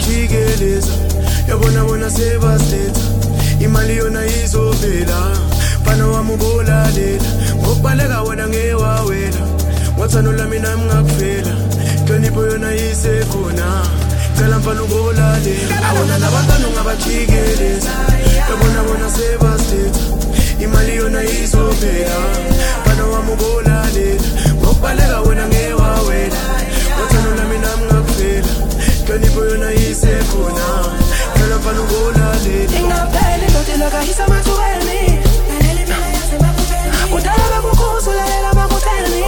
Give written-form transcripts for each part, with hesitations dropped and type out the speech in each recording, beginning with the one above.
ngabajikeleza yabona bona sebasetha imali yona izovela bana wami ubolalela ngokubaleka wena ngewawela wathano lami nami ngakufela hlonipho yona isekhona cela mfana ubolalela awona nabantwana ngabajikeleza yabona bona sebasetha imali yona izovela bana wami ubolalela ngokubaleka wena ngewawela wathano lami nami ngakufela hlonipho yona isekhona cela mfana ubolalela ingapheli kodwa lokahisa mathubeni udala bakukhuzulela bakutheni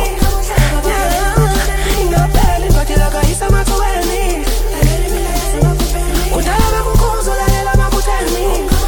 ingapheli kodwa lokahisa mathubeni udala bakukhuzulela bakutheni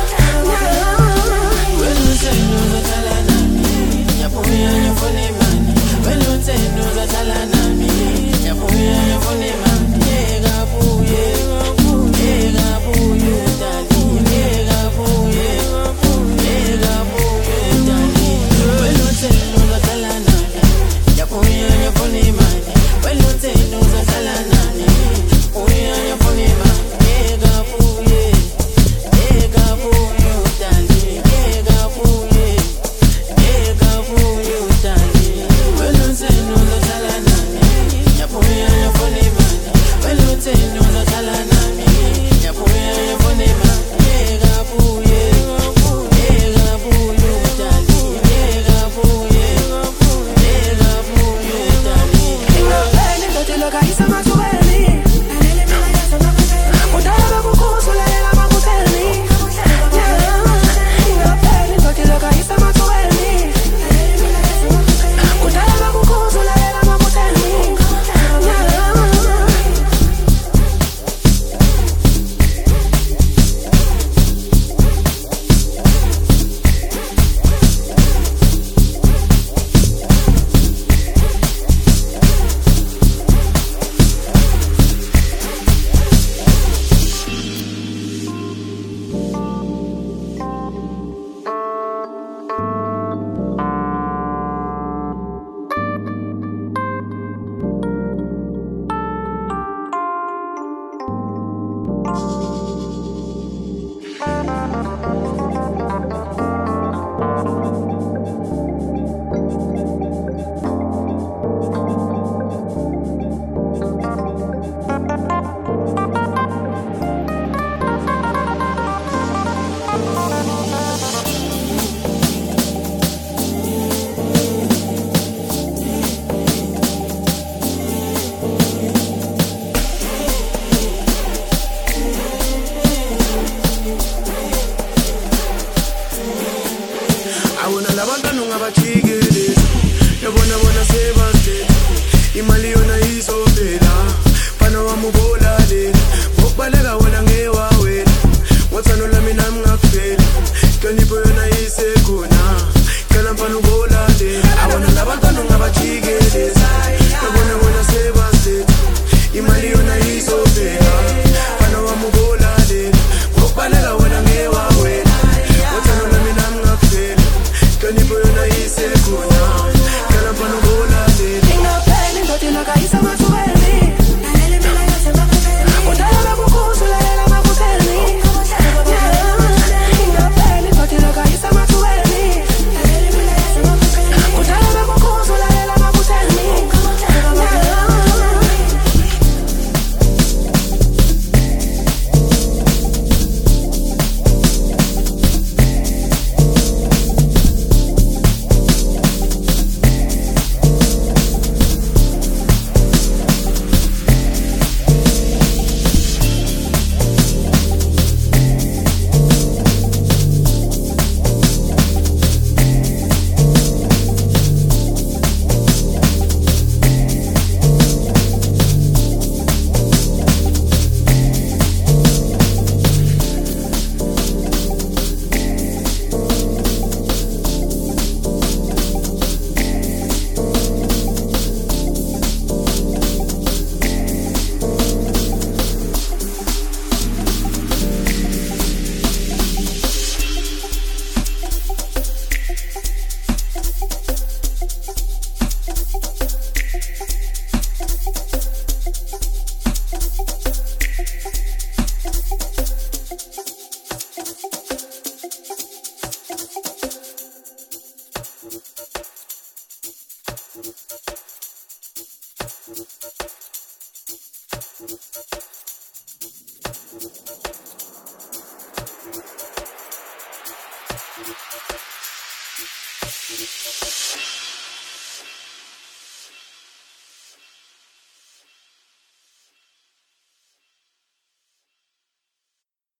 imali yona izovela bana wami ubolalela ngokubaleka wena ngewawela wathano lami nami ngakufela hlonipho yona isekhona cela mfana